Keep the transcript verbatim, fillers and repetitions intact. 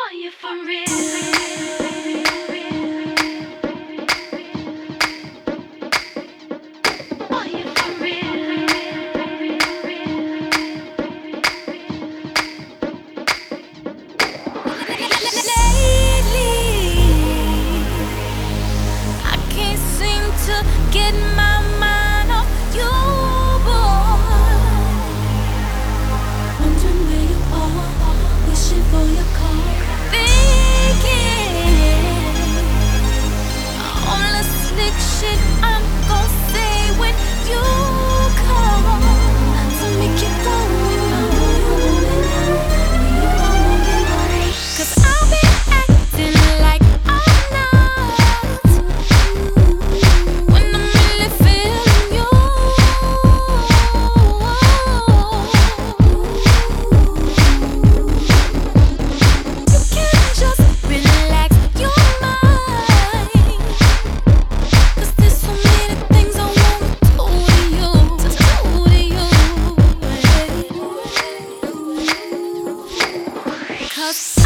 Are you for real? Are you for real? Lately, I can't seem to get my mind off you, boy. Wondering where you are, wishing for your call, thinking all the slick shit I'm gon' say when you come to make it go. 'Cause I'll be acting like I'm not when I'm really feeling you. You can just relax your mind, 'cause there's so many things I wanna do to you, to do to you. 'Cause